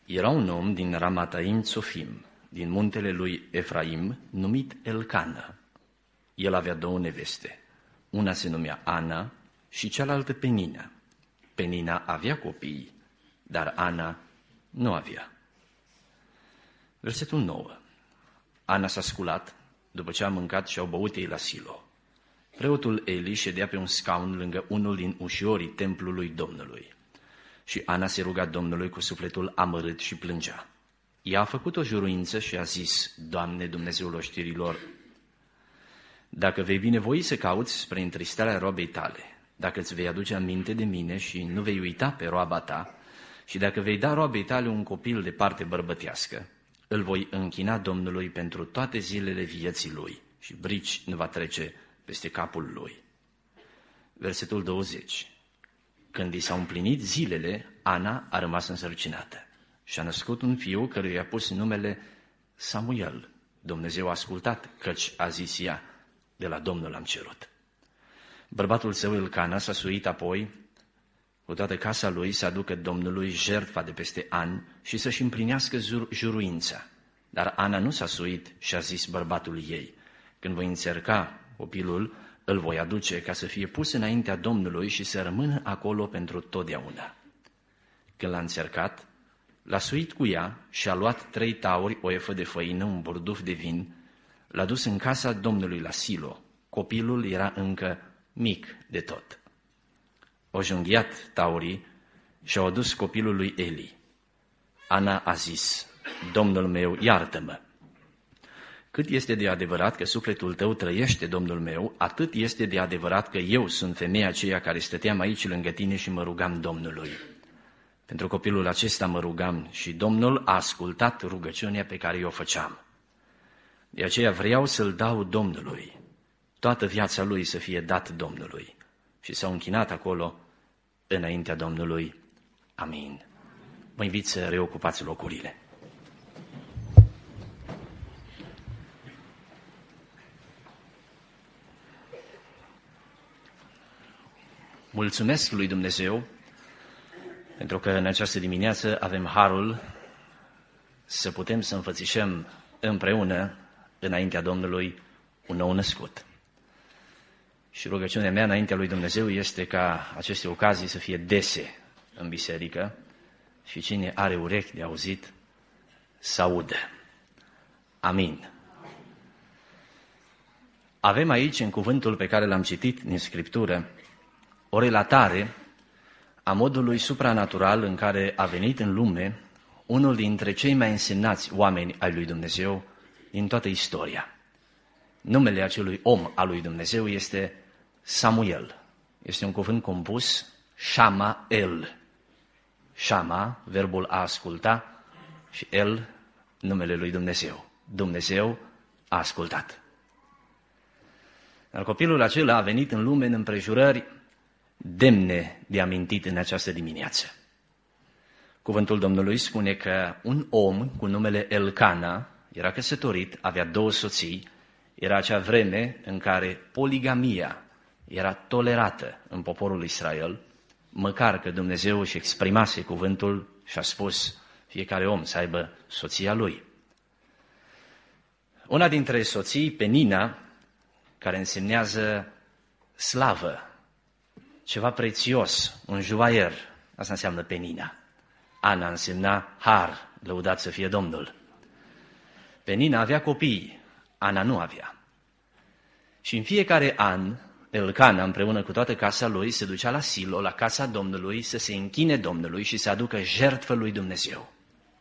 Era un om din Ramataim Tsofim, din muntele lui Efraim, numit Elcana. El avea 2 neveste. Una se numea Ana și cealaltă Penina. Penina avea copii, dar Ana nu avea. Versetul 9. Ana s-a sculat după ce a mâncat și au băut ei la Silo. Preotul Eli ședea pe un scaun lângă unul din ușiorii templului Domnului. Și Ana se ruga Domnului cu sufletul amărât și plângea. Ea a făcut o juruință și a zis: Doamne, Dumnezeul oștirilor, dacă vei binevoi să cauți spre întristarea roabei tale, dacă îți vei aduce aminte de mine și nu vei uita pe roaba ta, și dacă vei da roabei tale un copil de parte bărbătească, îl voi închina Domnului pentru toate zilele vieții lui și brici nu va trece peste capul lui. Versetul 20. Când i s-au împlinit zilele, Ana a rămas însărcinată și a născut un fiu căruia i-a pus numele Samuel. Dumnezeu a ascultat, căci a zis ea: de la Domnul am cerut. Bărbatul său Elcana s-a suit apoi cu toată casa lui să aducă Domnului jertfa de peste an și să-și împlinească juruința. Dar Ana nu s-a suit și a zis bărbatul ei: când voi înțerca copilul, îl voi aduce ca să fie pus înaintea Domnului și să rămână acolo pentru totdeauna. Când l-a înțercat, l-a suit cu ea și a luat 3 tauri, o efă de făină, un burduf de vin, l-a dus în casa Domnului la Silo. Copilul era încă mic de tot. Au junghiat taurii și au adus copilul lui Eli. Ana a zis: Domnul meu, iartă-mă. Cât este de adevărat că sufletul tău trăiește, Domnul meu, atât este de adevărat că eu sunt femeia aceea care stăteam aici lângă tine și mă rugam Domnului. Pentru copilul acesta mă rugam și Domnul a ascultat rugăciunea pe care o făceam. De aceea vreau să-l dau Domnului, toată viața lui să fie dat Domnului. Și s-au închinat acolo înaintea Domnului. Amin. Vă invit să reocupați locurile. Mulțumesc lui Dumnezeu pentru că în această dimineață avem harul să putem să înfățișăm împreună înaintea Domnului un nou născut. Și rugăciunea mea înaintea lui Dumnezeu este ca aceste ocazii să fie dese în biserică și cine are urechi de auzit să audă. Amin. Avem aici, în cuvântul pe care l-am citit din Scriptură, o relatare a modului supranatural în care a venit în lume unul dintre cei mai însemnați oameni ai lui Dumnezeu din toată istoria. Numele acelui om al lui Dumnezeu este Samuel. Este un cuvânt compus Shama-el. Shama, verbul a asculta, și el, numele lui Dumnezeu. Dumnezeu a ascultat. Dar copilul acela a venit în lume în împrejurări demne de amintit în această dimineață. Cuvântul Domnului spune că un om cu numele Elcana era căsătorit, avea 2 soții, era acea vreme în care poligamia era tolerată în poporul Israel, măcar că Dumnezeu își exprimase cuvântul și a spus fiecare om să aibă soția lui. Una dintre soții, Penina, care însemnează slavă, ceva prețios, un juvaier, asta înseamnă Penina. Ana însemna har, lăudat să fie Domnul. Penina avea copii, Ana nu avea. Și în fiecare an, Elcana, împreună cu toată casa lui, se ducea la Silo, la casa Domnului, să se închine Domnului și să aducă jertfă lui Dumnezeu.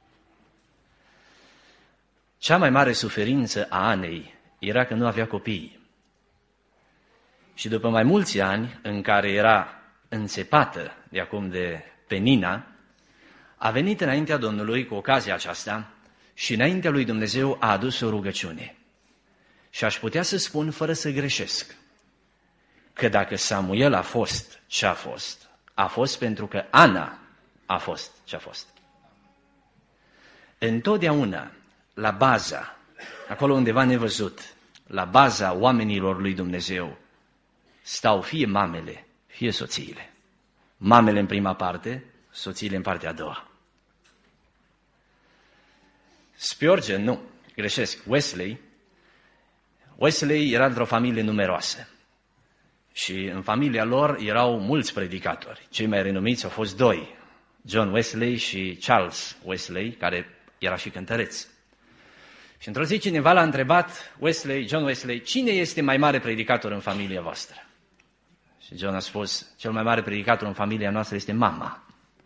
Cea mai mare suferință a Anei era că nu avea copii. Și după mai mulți ani în care era înțepată de acum de Penina, a venit înaintea Domnului cu ocazia aceasta și înaintea lui Dumnezeu a adus o rugăciune. Și aș putea să spun fără să greșesc că dacă Samuel a fost ce a fost pentru că Ana a fost ce a fost. Întotdeauna, la baza, acolo undeva nevăzut, la baza oamenilor lui Dumnezeu, stau fie mamele, fie soțiile. Mamele în prima parte, soțiile în partea a doua. Spurgeon, nu, greșesc, Wesley era într-o familie numeroasă și în familia lor erau mulți predicatori. Cei mai renumiți au fost doi, John Wesley și Charles Wesley, care era și cântăreț. Și într-o zi cineva l-a întrebat John Wesley, cine este mai mare predicator în familia voastră? Și John a spus, cel mai mare predicator în familia noastră este mama.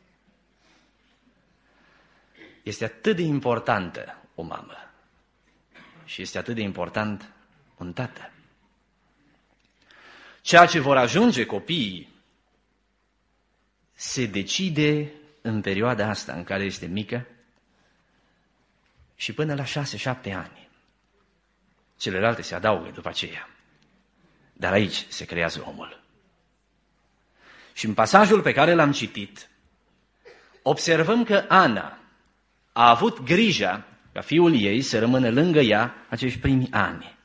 Este atât de importantă o mamă și este atât de important un tată. Ceea ce vor ajunge copiii se decide în perioada asta în care este mică și până la 6-7 ani. Celelalte se adaugă după aceea. Dar aici se creează omul. Și în pasajul pe care l-am citit, observăm că Ana a avut grija ca fiul ei să rămână lângă ea acești primi ani.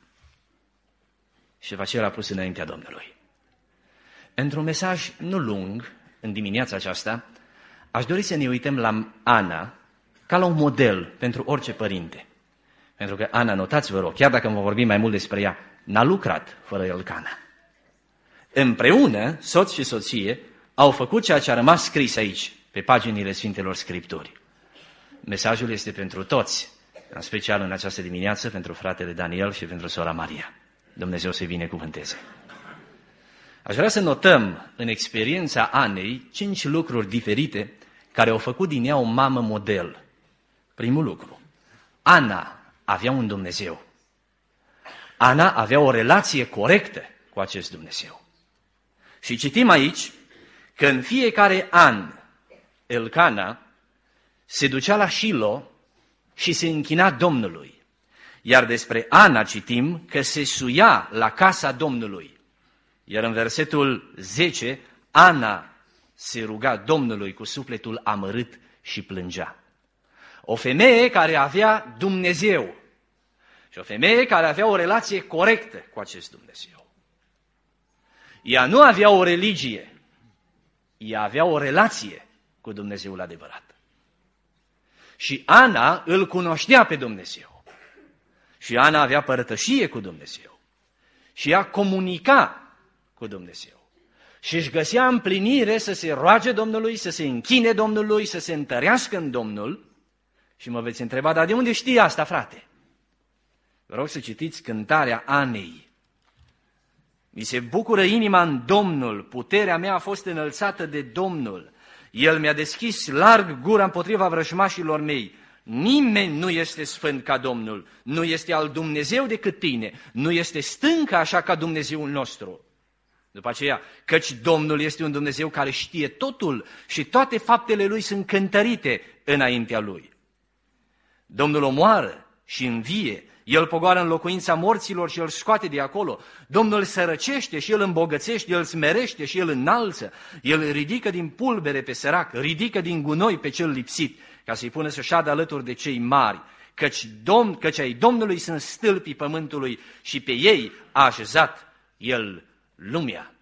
Și după aceea l-a pus înaintea Domnului. Într-un mesaj nu lung, în dimineața aceasta, aș dori să ne uităm la Ana ca la un model pentru orice părinte. Pentru că Ana, notați vă rog, chiar dacă vom vorbi mai mult despre ea, n-a lucrat fără Elcana. Împreună, soț și soție, au făcut ceea ce a rămas scris aici, pe paginile Sfintelor Scripturi. Mesajul este pentru toți, în special în această dimineață, pentru fratele Daniel și pentru sora Maria. Dumnezeu să-i binecuvânteze. Aș vrea să notăm în experiența Anei 5 lucruri diferite care au făcut din ea o mamă model. Primul lucru, Ana avea un Dumnezeu. Ana avea o relație corectă cu acest Dumnezeu. Și citim aici că în fiecare an Elcana se ducea la Shilo și se închina Domnului. Iar despre Ana citim că se suia la casa Domnului. Iar în versetul 10, Ana se ruga Domnului cu sufletul amărât și plângea. O femeie care avea Dumnezeu și o femeie care avea o relație corectă cu acest Dumnezeu. Ea nu avea o religie, ea avea o relație cu Dumnezeul adevărat. Și Ana îl cunoștea pe Dumnezeu. Și Ana avea părătășie cu Dumnezeu. Și ea comunica cu Dumnezeu. Și își găsea împlinire să se roage Domnului, să se închine Domnului, să se întărească în Domnul. Și mă veți întreba, dar de unde știi asta, frate? Vă rog să citiți cântarea Anei. Mi se bucură inima în Domnul, puterea mea a fost înălțată de Domnul. El mi-a deschis larg gura împotriva vrăjmașilor mei. Nimeni nu este sfânt ca Domnul, nu este al Dumnezeu decât tine, nu este stâncă așa ca Dumnezeul nostru. După aceea, căci Domnul este un Dumnezeu care știe totul și toate faptele Lui sunt cântărite înaintea Lui. Domnul omoară și învie, El pogoară în locuința morților și El scoate de acolo. Domnul sărăcește și El îmbogățește, El smerește și El înalță. El ridică din pulbere pe sărac, ridică din gunoi pe cel lipsit, ca să-i pună să șadă alături de cei mari. Căci ai Domnului sunt stâlpii pământului și pe ei a așezat El lumea.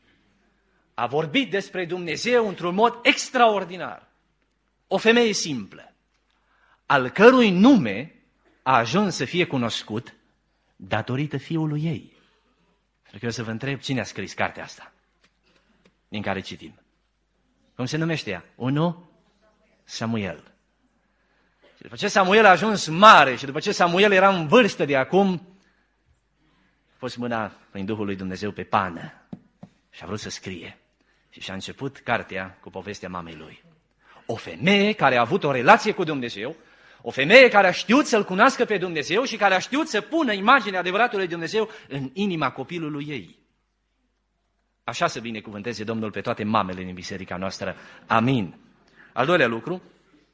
A vorbit despre Dumnezeu într-un mod extraordinar. O femeie simplă, al cărui nume a ajuns să fie cunoscut datorită fiului ei. Cred că eu să vă întreb cine a scris cartea asta din care citim. Cum se numește ea? 1 Samuel. Și după ce Samuel a ajuns mare și după ce Samuel era în vârstă de acum, a fost mâna prin Duhul lui Dumnezeu pe pană și a vrut să scrie. Și și-a început cartea cu povestea mamei lui. O femeie care a avut o relație cu Dumnezeu, o femeie care a știut să-L cunoască pe Dumnezeu și care a știut să pună imaginea adevăratului Dumnezeu în inima copilului ei. Așa să binecuvânteze Domnul pe toate mamele din biserica noastră. Amin. Al doilea lucru,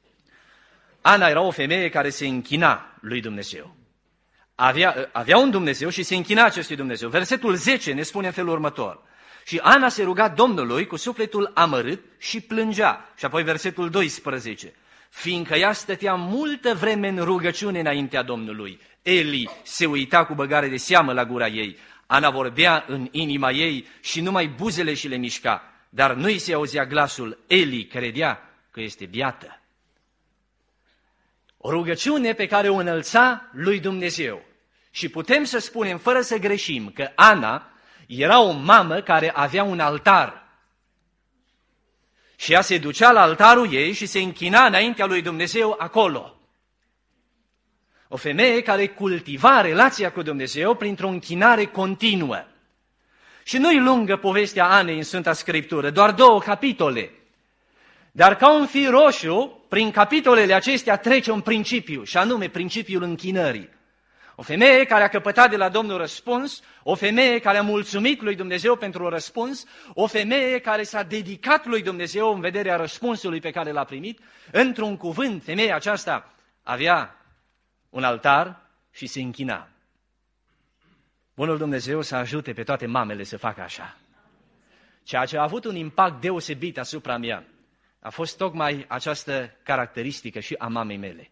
Ana era o femeie care se închina lui Dumnezeu. Avea un Dumnezeu și se închina acestui Dumnezeu. Versetul 10 ne spune în felul următor. Și Ana se ruga Domnului cu sufletul amărât și plângea. Și apoi versetul 12. Fiindcă ea stătea multă vreme în rugăciune înaintea Domnului, Eli se uita cu băgare de seamă la gura ei. Ana vorbea în inima ei și numai buzele și le mișca, dar nu îi se auzea glasul. Eli credea că este beată. O rugăciune pe care o înălța lui Dumnezeu. Și putem să spunem, fără să greșim, că Ana era o mamă care avea un altar. Și ea se ducea la altarul ei și se închina înaintea lui Dumnezeu acolo. O femeie care cultiva relația cu Dumnezeu printr-o închinare continuă. Și nu-i lungă povestea Anei în Sfânta Scriptură, doar 2 capitole. Dar ca un fir roșu, prin capitolele acestea trece un principiu, și anume principiul închinării. O femeie care a căpătat de la Domnul răspuns, o femeie care a mulțumit lui Dumnezeu pentru răspuns, o femeie care s-a dedicat lui Dumnezeu în vederea răspunsului pe care l-a primit. Într-un cuvânt, femeia aceasta avea un altar și se închina. Bunul Dumnezeu să ajute pe toate mamele să facă așa. Ceea ce a avut un impact deosebit asupra mea a fost tocmai această caracteristică și a mamei mele.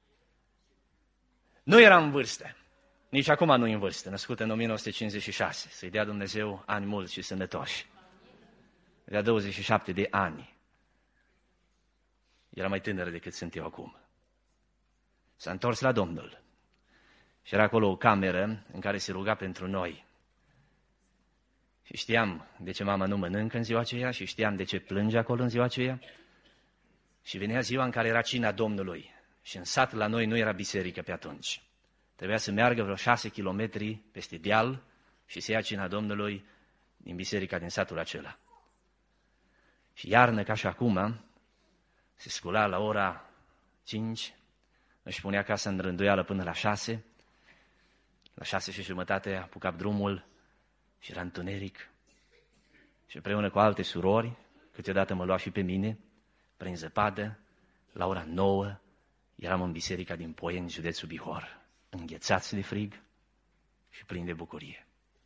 Nu era în vârstă, nici acum nu e în vârstă, născută în 1956, să-i dea Dumnezeu ani mulți și sănătoși. Avea 27 de ani. Era mai tânără decât sunt eu acum. S-a întors la Domnul și era acolo o cameră în care se ruga pentru noi. Și știam de ce mama nu mănâncă în ziua aceea și știam de ce plânge acolo în ziua aceea. Și venea ziua în care era cina Domnului. Și în sat la noi nu era biserică pe atunci. Trebuia să meargă vreo 6 kilometri peste deal și să ia cina Domnului din biserica din satul acela. Și iarnă, ca și acum, se scula la ora 5, își punea casa în rânduială până la 6, la 6 și jumătate apuca drumul și era întuneric. Și împreună cu alte surori, câteodată mă lua și pe mine, prin zăpadă, la ora 9, eram în biserica din Poieni, județul Bihor, înghețați de frig și plini de bucurie.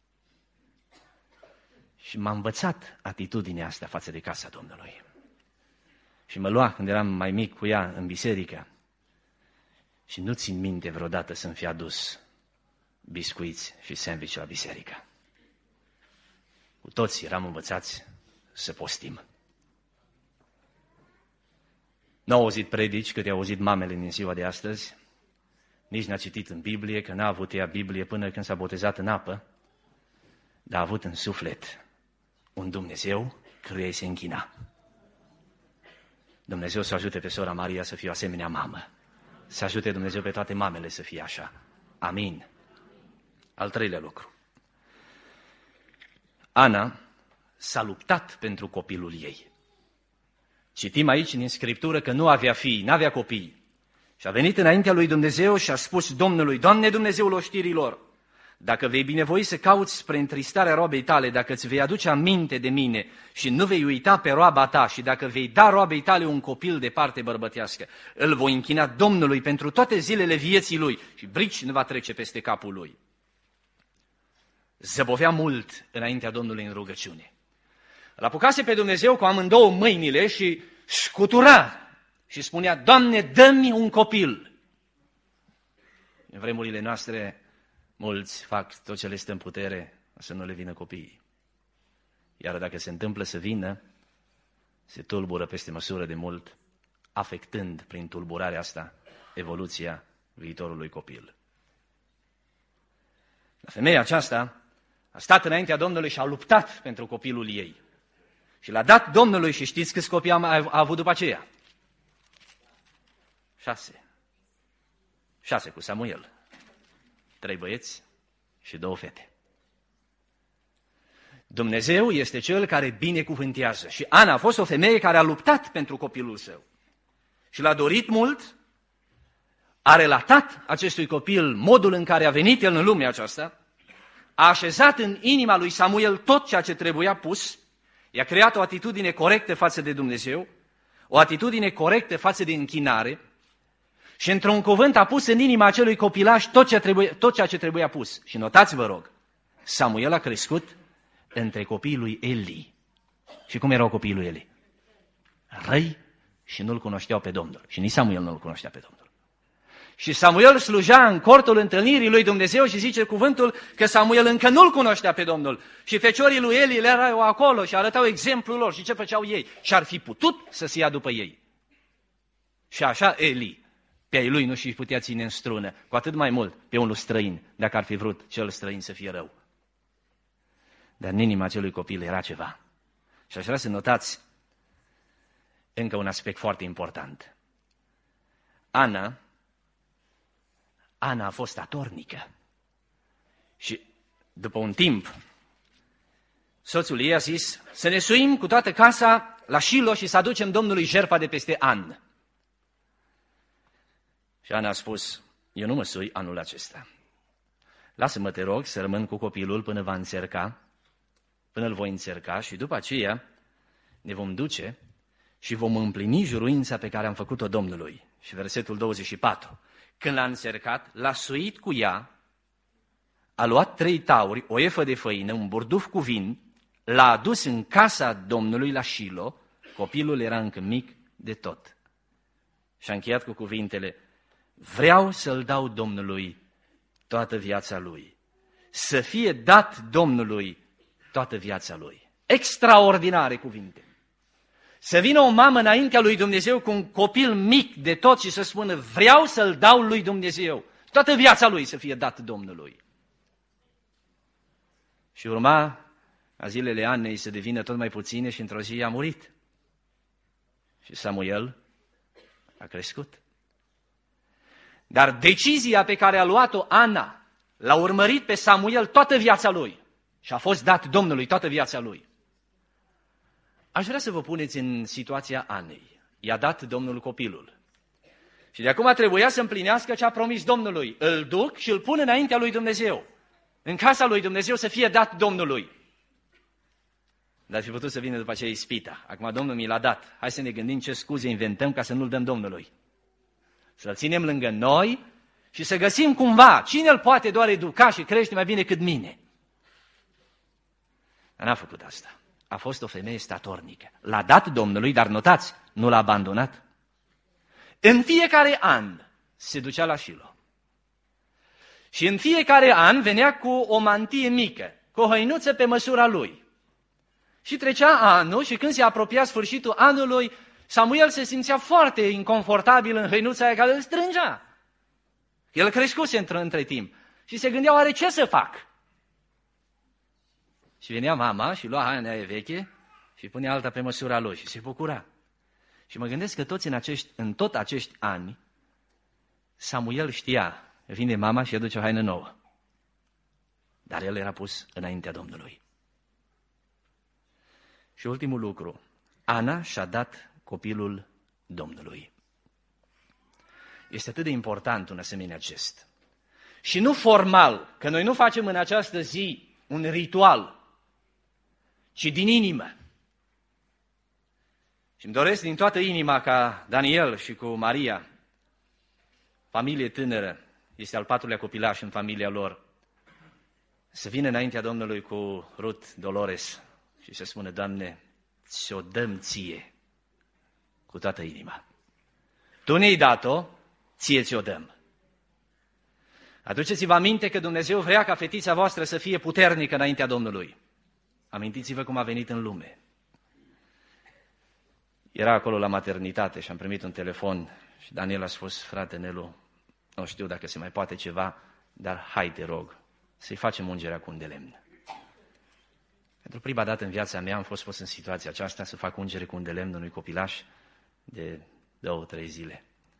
Și m-a învățat atitudinea asta față de casa Domnului. Și mă lua când eram mai mic cu ea în biserică și nu țin minte vreodată să-mi fi adus biscuiți și sandwich la biserică. Cu toți eram învățați să postim. N-au auzit predici cât i-au auzit mamele din ziua de astăzi, nici n-a citit în Biblie, că n-a avut ea Biblie până când s-a botezat în apă, dar a avut în suflet un Dumnezeu căruia se închina. Dumnezeu să ajute pe sora Maria să fie o asemenea mamă. Să ajute Dumnezeu pe toate mamele să fie așa. Amin. Al treilea lucru. Ana s-a luptat pentru copilul ei. Citim aici din Scriptură că nu avea fii, n-avea copii. Și a venit înaintea lui Dumnezeu și a spus Domnului: Doamne, Dumnezeul oștirilor, dacă vei binevoi să cauți spre întristarea roabei tale, dacă îți vei aduce aminte de mine și nu vei uita pe roaba ta și dacă vei da roabei tale un copil de parte bărbătească, îl voi închina Domnului pentru toate zilele vieții lui și brici nu va trece peste capul lui. Zăbovea mult înaintea Domnului în rugăciune. Îl apucase pe Dumnezeu cu amândouă mâinile și scutura și spunea: Doamne, dă-mi un copil. În vremurile noastre, mulți fac tot ce le stă în putere să nu le vină copiii. Iar dacă se întâmplă să vină, se tulbură peste măsură de mult, afectând prin tulburarea asta evoluția viitorului copil. La femeia aceasta a stat înaintea Domnului și a luptat pentru copilul ei. Și l-a dat Domnului și știți câți copii a avut după aceea? 6. 6 cu Samuel. 3 băieți și 2 fete. Dumnezeu este Cel care binecuvântează. Și Ana a fost o femeie care a luptat pentru copilul său. Și l-a dorit mult, a relatat acestui copil modul în care a venit el în lumea aceasta, a așezat în inima lui Samuel tot ceea ce trebuia pus, i-a creat o atitudine corectă față de Dumnezeu, o atitudine corectă față de închinare și într-un cuvânt a pus în inima acelui copilaș tot ceea ce trebuia pus. Și notați, vă rog, Samuel a crescut între copiii lui Eli. Și cum erau copiii lui Eli? Răi și nu-L cunoșteau pe Domnul. Și nici Samuel nu-L cunoștea pe Domnul. Și Samuel slujea în cortul întâlnirii lui Dumnezeu și zice cuvântul că Samuel încă nu-L cunoștea pe Domnul. Și feciorii lui Eli le erau acolo și arătau exemplul lor. Și ce făceau ei? Și ar fi putut să se ia după ei. Și așa Eli pe ai lui nu și putea ține în strună, cu atât mai mult pe unul străin, dacă ar fi vrut cel străin să fie rău. Dar în inima acelui copil era ceva. Și aș vrea să notați încă un aspect foarte important. Ana a fost statornică. Și după un timp, soțul ei a zis să ne suim cu toată casa la Shilo și să aducem Domnului jertfa de peste an. Și Ana a spus, eu nu mă sui anul acesta. Lasă-mă, te rog, să rămân cu copilul până îl voi înțerca și după aceea ne vom duce și vom împlini juruința pe care am făcut-o Domnului. Și versetul 24. Când l-a încercat, l-a suit cu ea, a luat 3 tauri, o efă de făină, un burduf cu vin, l-a adus în casa Domnului la Shilo, copilul era încă mic de tot. Și a încheiat cu cuvintele, vreau să-l dau Domnului toată viața lui, să fie dat Domnului toată viața lui. Extraordinare cuvinte. Să vină o mamă înaintea lui Dumnezeu cu un copil mic de tot și să spună, vreau să-l dau lui Dumnezeu, toată viața lui să fie dat Domnului. Și urma a zilele Anei să devină tot mai puține și într-o zi a murit. Și Samuel a crescut. Dar decizia pe care a luat-o Ana l-a urmărit pe Samuel toată viața lui și a fost dat Domnului toată viața lui. Aș vrea să vă puneți în situația Anei. I-a dat Domnul copilul. Și de acum trebuia să împlinească ce a promis Domnului. Îl duc și îl pun înaintea lui Dumnezeu. În casa lui Dumnezeu să fie dat Domnului. Dar fi putut să vină după aceea ispita. Acum Domnul mi l-a dat. Hai să ne gândim ce scuze inventăm ca să nu-l dăm Domnului. Să-l ținem lângă noi și să găsim cumva cine îl poate doar educa și crește mai bine cât mine. Dar n-a făcut asta. A fost o femeie statornică. L-a dat Domnului, dar notați, nu l-a abandonat. În fiecare an se ducea la Shilo. Și în fiecare an venea cu o mantie mică, cu o hăinuță pe măsura lui. Și trecea anul și când se apropia sfârșitul anului, Samuel se simțea foarte inconfortabil în hăinuța aia care îl strângea. El crescuse între timp și se gândea, oare ce să fac? Și venea mama și lua haina aia veche și punea alta pe măsura lui și se bucura. Și mă gândesc că toți în tot acești ani, Samuel știa, vine mama și aduce o haină nouă. Dar el era pus înaintea Domnului. Și ultimul lucru, Ana și-a dat copilul Domnului. Este atât de important un asemenea gest. Și nu formal, că noi nu facem în această zi un ritual, ci din inimă. Și îmi doresc din toată inima ca Daniel și cu Maria, familie tânără, este al 4-lea copilaș în familia lor, să vină înaintea Domnului cu Ruth Dolores și să spună, Doamne, ți-o dăm ție cu toată inima. Tu ne-ai dat-o, ție ți-o dăm. Aduceți-vă aminte că Dumnezeu vrea ca fetița voastră să fie puternică înaintea Domnului. Amintiți-vă cum a venit în lume. Era acolo la maternitate și am primit un telefon și Daniel a spus, frate Nelu, nu știu dacă se mai poate ceva, dar hai te rog, să-i facem ungerea cu un de lemn. Pentru prima dată în viața mea am fost pus în situația aceasta să fac ungere cu un de lemn unui copilaș de 2-3 zile.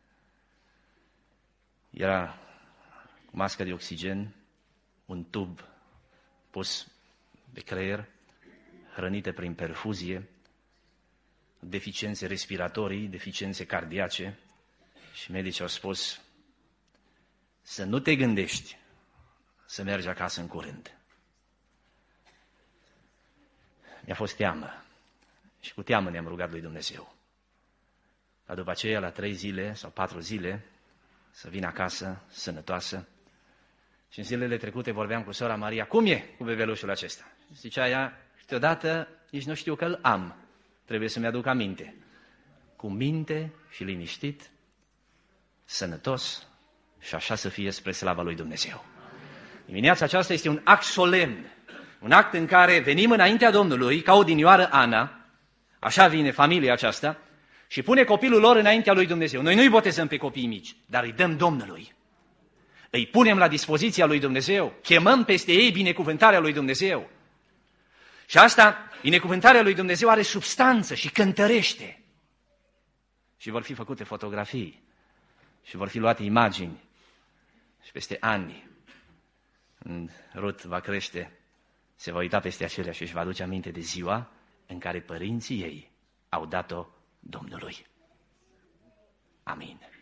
Era cu mască de oxigen, un tub pus pe creier, hrănite prin perfuzie, deficiențe respiratorii, deficiențe cardiace și medicii au spus să nu te gândești să mergi acasă în curând. Mi-a fost teamă și cu teamă ne-am rugat lui Dumnezeu. Dar după aceea, la 3 zile sau 4 zile, să vin acasă, sănătoasă. Și în zilele trecute vorbeam cu sora Maria, cum e cu bebelușul acesta? Zicea ea, câteodată nici nu știu că îl am, trebuie să-mi aduc aminte. Cu minte și liniștit, sănătos și așa să fie spre slava lui Dumnezeu. Dimineața aceasta este un act solemn, un act în care venim înaintea Domnului, ca odinioară Ana, așa vine familia aceasta, și pune copilul lor înaintea lui Dumnezeu. Noi nu-i botezăm pe copiii mici, dar îi dăm Domnului. Îi punem la dispoziția lui Dumnezeu, chemăm peste ei binecuvântarea lui Dumnezeu. Și asta, binecuvântarea lui Dumnezeu are substanță și cântărește. Și vor fi făcute fotografii și vor fi luate imagini. Și peste ani, când Rut va crește, se va uita peste acelea și își va aduce aminte de ziua în care părinții ei au dat-o Domnului. Amin.